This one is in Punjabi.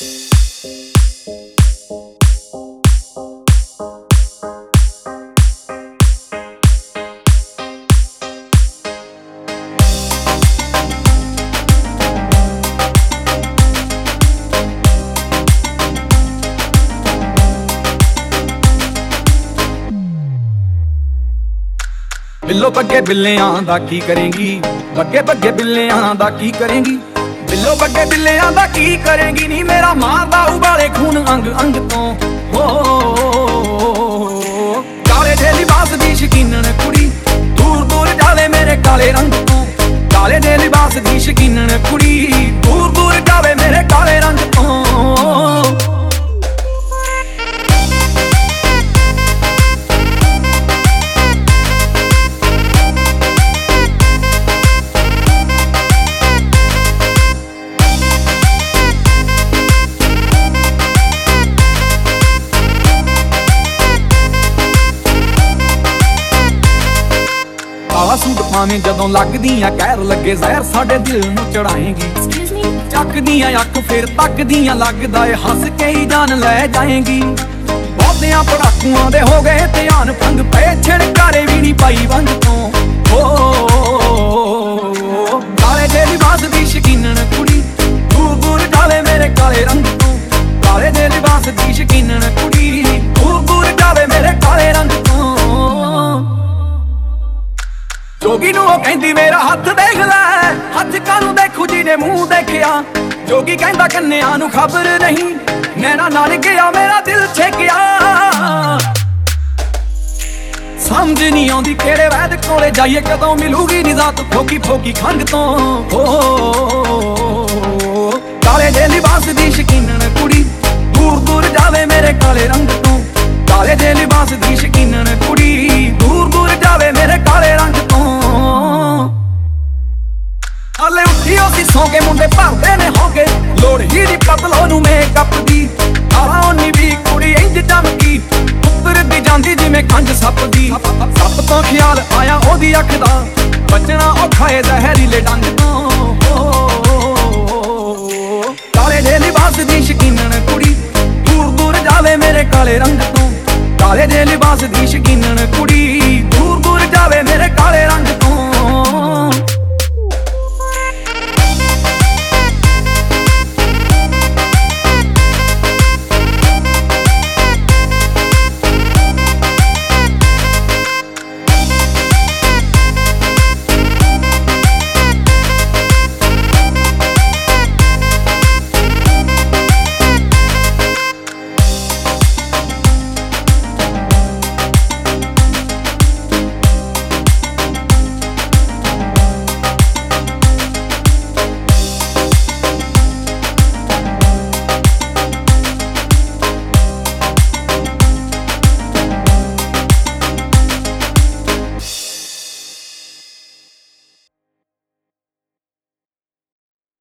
ਬਿੱਲੋ ਬੱਗੇ ਬਿੱਲਿਆਂ ਦਾ ਕੀ ਕਰੇਂਗੀ, ਬੱਗੇ ਬੱਗੇ ਬਿੱਲਿਆਂ ਦਾ ਕੀ ਕਰੇਂਗੀ, ਬਿੱਲੋ ਬੱਗੇ ਬਿੱਲਿਆਂ ਦਾ ਕੀ ਕਰੇਂਗੀ ਨੀ ਮੇਰਾ ਮਾਰਦਾ ਉਬਾਲੇ ਖੂਨ ਅੰਗ ਅੰਗ ਤੋਂ। ਹੋ ਕਾਲੇ ਦੇ ਲਿਬਾਸ ਦੀ ਸ਼ਕੀਨਣ ਕੁੜੀ, ਦੂਰ ਦੂਰ ਜਾਵੇ ਮੇਰੇ ਕਾਲੇ ਰੰਗ ਤੋਂ। ਕਾਲੇ ਦੇ ਲਿਬਾਸ ਦੀ ਸ਼ਕੀਨਣ ਕੁੜੀ, ਦੂਰ ਦੂਰ ਜਾਵੇ ਮੇਰੇ ਕਾਲੇ ਰੰਗ ਤੋਂ। ਕਾਲਾ ਸੂਟ ਪਾਵੇਂ ਜਦੋਂ ਲੱਗਦੀਆਂ ਕਹਿਰ ਲੱਗੇ ਜ਼ਹਿਰ ਸਾਡੇ ਦਿਲ ਨੂੰ ਚੜਾਏਂਗੀ। ਚੱਕਦੀਆਂ ਅੱਖ ਫੇਰ ਤੱਕਦੀਆਂ ਲੱਗਦਾ ਏ ਹੱਸ ਕੇ ਹੀ ਜਾਨ ਲੈ ਜਾਏਂਗੀ। ਬਹੁਤਿਆਂ ਪੜਾਕੂਆਂ ਦੇ ਹੋ ਗਏ ਧਿਆਨ ਭੰਗ ਪਏ ਛਿੜਕਾਰੇ ਵੀ ਨਹੀਂ ਪਾਈ ਵੰਗ ਤੋਂ। ਕਾਲੇ ਦੇ ਲਿਬਾਸ ਦੀ ਸ਼ਕੀਨਣ ਕੁੜੀ, ਦੂਰ ਦੂਰ ਜਾਵੇ ਮੇਰੇ ਕਾਲੇ ਰੰਗ ਤੋਂ। ਕਾਲੇ ਦੇ ਲਿਬਾਸ ਦੀ ਸ਼ਕੀਨਣ ਕੁੜੀ, ਦੂਰ ਦੂਰ ਜਾਵੇ ਮੇਰੇ ਕਾਲੇ ਰੰਗ ਤੋਂ। ਜੋਗੀ ਨੂੰ ਉਹ ਕਹਿੰਦੀ ਮੇਰਾ ਹੱਥ ਦੇਖ ਲੈ, ਹੱਥ ਕਾਹਨੂੰ ਦੇਖੂ ਜਿਹਨੇ ਮੂੰਹ ਦੇਖਿਆ। ਜੋਗੀ ਕਹਿੰਦਾ ਕੰਨਿਆਂ ਨੂੰ ਖਬਰ ਨਹੀਂ, ਨੈਣਾ ਨਾਲ ਗਿਆ ਮੇਰਾ ਦਿਲ ਛੇਕਿਆ। ਸਮਝ ਨਹੀਂ ਆਉਂਦੀ ਕਿਹੜੇ ਵੈਦ ਕੋਲੇ ਜਾਈਏ, ਕਦੋਂ ਮਿਲੂਗੀ ਨਿਜ਼ਾਤ ਫੋਕੀ ਫੋਕੀ ਖੰਗ ਤੋਂ। ਕਾਲੇ ਦੇ ਲਿਬਾਸ ਦੀ ਸ਼ਕੀਨਣ ਕੁੜੀ, ਦੂਰ ਦੂਰ ਜਾਵੇ ਮੇਰੇ ਕਾਲੇ ਰੰਗ ਤੋਂ। ਕਾਲੇ ਦੇ ਲਿਬਾਸ ਦੀ ਸ਼ਕੀਨਣ ਕੁੜੀ, ਦੂਰ ਦੂਰ ਜਾਵੇ ਮੇਰੇ ਕਾਲੇ ਰੰਗ ਤੋਂ। ਹਾਲੇ ਉੱਠੀ ਸੀ ਸੌਂ ਕੇ ਮੁੰਡੇ ਭਰਦੇ ਨੇ ਹੋਗੇ, ਲੋੜ ਹੀ ਦੀ ਪਤਲੋ ਨੂੰ ਮੇਕਅਪ ਦੀ। ਆਲਾ ਉਨੀ ਵੀ ਕੁੜੀ ਇੰਜ ਚਮਕੀ, ਉੱਤਰਦੀ ਜਾਂਦੀ ਜਿਵੇਂ ਕੰਜ ਸੱਪ ਦੀ। ਸੱਪ ਤੋਂ ਖਿਆਲ ਆਇਆ ਉਹਦੀ ਅੱਖ ਦਾ, ਬਚਣਾ ਔਖਾ ਏ ਜ਼ਹਿਰੀਲੇ ਡੰਗ ਤੋਂ। ਕਾਲੇ ਦੇ ਲਿਬਾਸ ਦੀ ਸ਼ਕੀਨਣ ਕੁੜੀ, ਦੂਰ ਦੂਰ ਜਾਵੇ ਮੇਰੇ ਕਾਲੇ ਰੰਗ ਤੋਂ। ਕਾਲੇ ਦੇ ਲਿਬਾਸ ਦੀ ਸ਼ਕੀਨਣ ਕੁੜੀ,